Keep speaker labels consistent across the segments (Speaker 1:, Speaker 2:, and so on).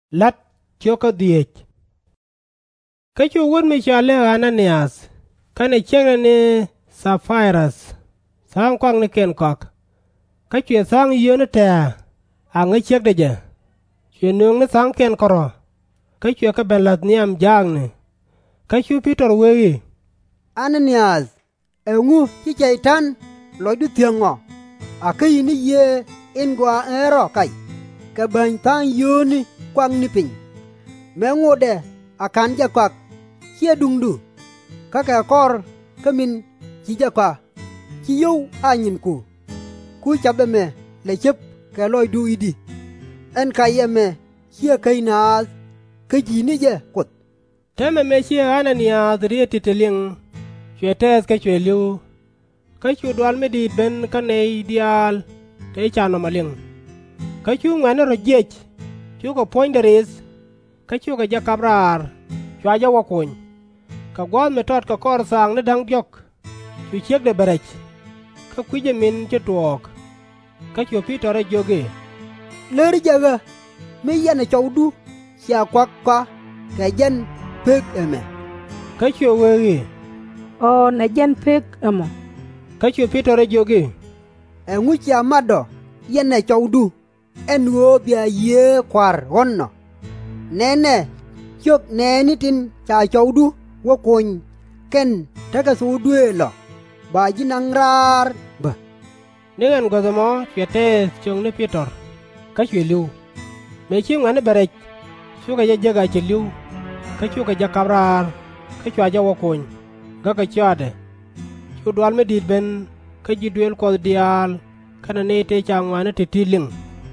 Speaker 1: lat choka diech. Kachu won mi chale Ananias, kane cheng ni Sapphirus, sang kwang ni ken kok. Kachu sang yun ta, ang chek de je. Chunung ni sang ken koro. Kachu ka belat niam jang ni. Kachu Peter wegi.
Speaker 2: Ananias, engu chi chaitan loy du thiango. Akai ni ye ingwa ero kai. Ka ban tang yuni kwang ni pin. Mengu de akan ja kwak. Chia đung đu, các kẻ cor, các min chỉ cho qua, chỉ yêu ai nhìn cú chấp em lấy chấp cái lôi đuôi đi, anh cái em chia cái na cái gì nữa chứ quật.
Speaker 1: Thế mà chia Ananias riết titeling, chuyện test cái chuyện lưu, cái chuyện đoán mới đi bên cái này dial, để cho nó mà liêng, cái chuyện ngoài nó rồi chết, chuyện có point there is, cái chuyện cái giặc cabrar, chuyện giặc wakon. Ka gwan me tot ka kor sang ne dang jok chu chek de berech ka kuje min che tuok ka chu Peter joge
Speaker 2: ler jaga me yana chawdu sia kwak kwa ka jan pek eme
Speaker 1: ka chu wegi
Speaker 3: o na jan pek emo
Speaker 1: ka chu Peter joge
Speaker 2: engu chia mado yana chawdu enwo bia ye kwar wonno nene chok neni tin cha chawdu wo koñ ken taka su due lo ba jinang rar ba
Speaker 1: nengan gozomo chete chong ne Peter ka chwelu me chi ngane berech chu ga jaga chelu ka chu ga jakabrar ka chwa ja wo koñ ga ka chade chu dwal me dit ben ka ji duel ko dial kana ne te changwane te tiling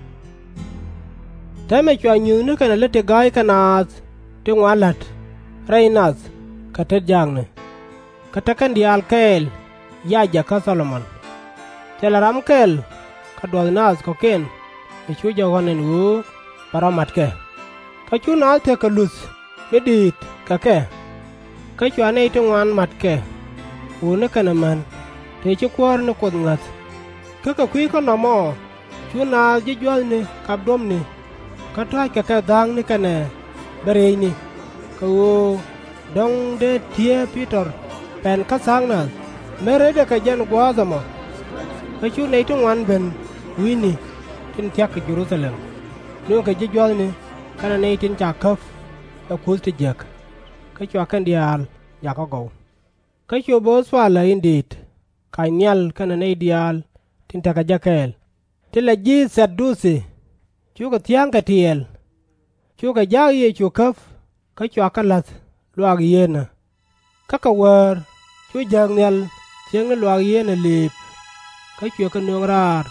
Speaker 1: tame chwa nyu ne kana lete gai kana te ngwalat reinas katet jangne katakan dial kel yaja ka Solomon telaram kel kadwalnas koken ichu jogonen wu paramat ke kachu na te kalus medit kake kachu ane itungwan mat ke une kanaman te chu kwar ne kod ngat kaka kwi ko nomo chu na jijwal ne kabdom ne katwa kake dang ne kane berei ni ko dong de tie Peter pen ka sang na mere de ka jan gwazama ka chu nei tu wan ben wini tin tiak Jerusalem no ka jijwal ni kana nei tin cha kaf ka kul ti jak ka chu kan dial ya ka go ka chu bo swala indit ka nyal kana nei dial tin ta ka jakel tila ji sadusi chu ka tiang ka tiel chu ka ja ye chu kaf ka chu ka lat luag yena kaka war chu jang nyal tieng ne luag yena lip ka chu ka nong rar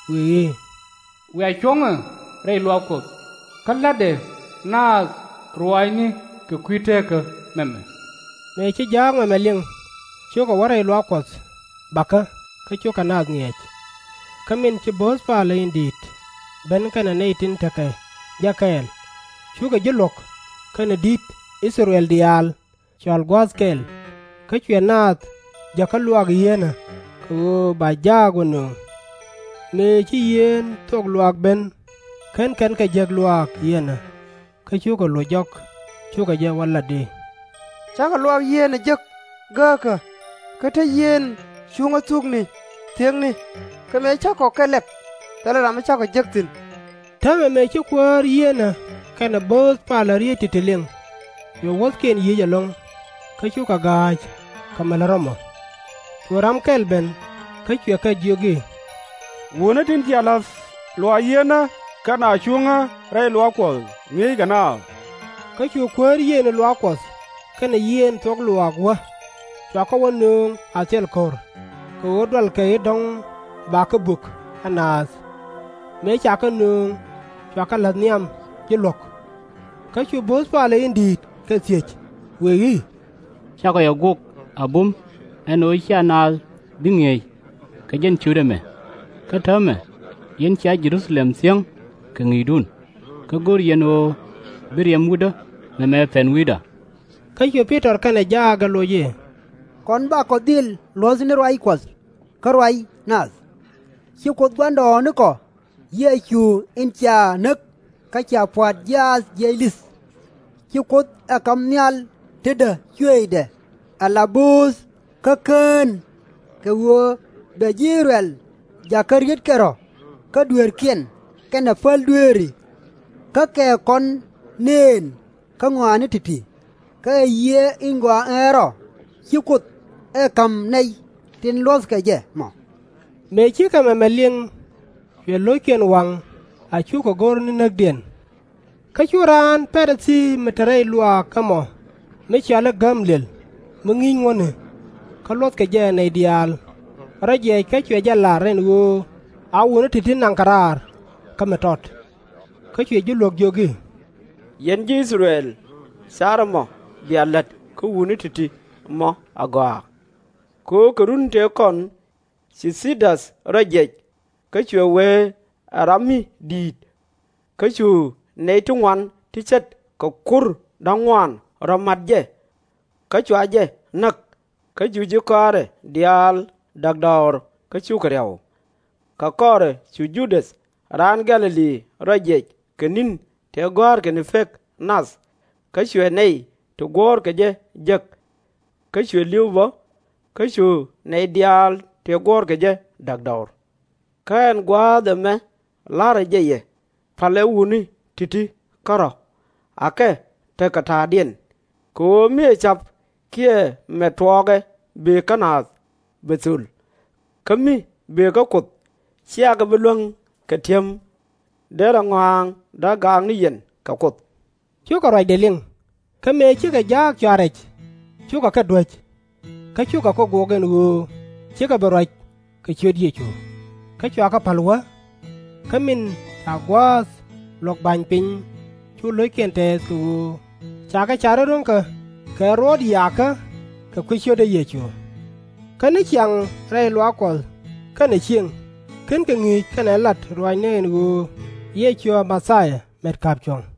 Speaker 1: we
Speaker 4: chong re luag ko kalade na ruai ni ke kwite ke meme
Speaker 1: ne chi jang me ling chu ka ware luag ko baka ka chu ka naz ngech kamin chi bos pa le indit ben kana ne tin take jakel chu ka jilok kana dit Israel dial chal gwaskel ka chwenat jakaluag yena ko ba jago no me chi yen tok luag ben ken ka jeg luag yena ka chu ko lo jok chu ka je wala de
Speaker 2: chaka luag yena jek gaka ka ta yen chunga tukni tieng ni ka me chako kelep tala ram chako jek tin
Speaker 1: tame me chi kwar yena kana bos pala rieti teleng yo wot ken ye jalong ka chu ka gaj ka malaromo churam kelben ka chu ka jogi
Speaker 5: wona tin ti alaf lo ayena kana chunga re lo ko ngi gana
Speaker 1: ka chu kwar yen lo akos kana yen tok lo akwa cha ka wonung atel kor ko dal ke dong ba ka buk anas me cha ka nung cha ka laniam jilok ka chu bos pa le indit ka tiech wegi
Speaker 6: chako ya guk abum eno na binge ka jen chudeme ka tame yen cha Jerusalem siang ka ngidun ka gor yeno biriam wuda na me fen wida
Speaker 1: ka chu Peter kana jaga loye
Speaker 2: kon ba ko dil lozne roi kwas ka roi nas chi ko gwando ne ko ye chu in cha nak ka cha puat jas jelis chi kut a kam nyal tede chuede alabus ka ken ka wo be jirel jakariet kero ka duer kien kana fal dueri ka ke kon nen ka ngwani titi ka ye ingwa ero chi kut e kam nei tin los ka je mo
Speaker 1: me chi ka me lieng ye loken wang a chu ko gor ni nagdien ka churan persi metere lua kamo me chala gamlel mungi ngone ka lot ka je nei dial raje ka chwe jala ren wo awune titin nankarar ka metot ka chwe julok jogi
Speaker 7: yen ji Israel saramo bialat ko wuni titi mo agwa ko kurun te kon sisidas raje ka chwe we arami dit ka chu nei tungwan ti chet ko kur dangwan ramadje ka chwa je nak ka juju kare dial dagdor ka chu karyaw ka kore chu Judas ran Galili raje kenin te gor ken fek nas ka chwe nei to gor ke je jek ka chwe liubo ka chu nei dial te gor ke je dagdor kan gwa de me la raje ye pale wuni titi karo ake te kata dien ko mi chap kie metwoge be kanat betul kami be ka kut sia ga belung ka tiem de la ngang da gang ni yen ka kut
Speaker 1: chu ka rai de ling ka me chi ka jak charech chu ka dwech ka chu ka ko gogen wo chi ka baraj ka chu die chu ka chu ka palwa ka min ta gwas lok ban pin chu loi ken te su cha ka chare ron ka rod ya ka ku chu de ye chu ka ni chang rai lwa ko ka ni chieng ken ka ngi ka na lat roi ne wo ye chu masaya met kap chong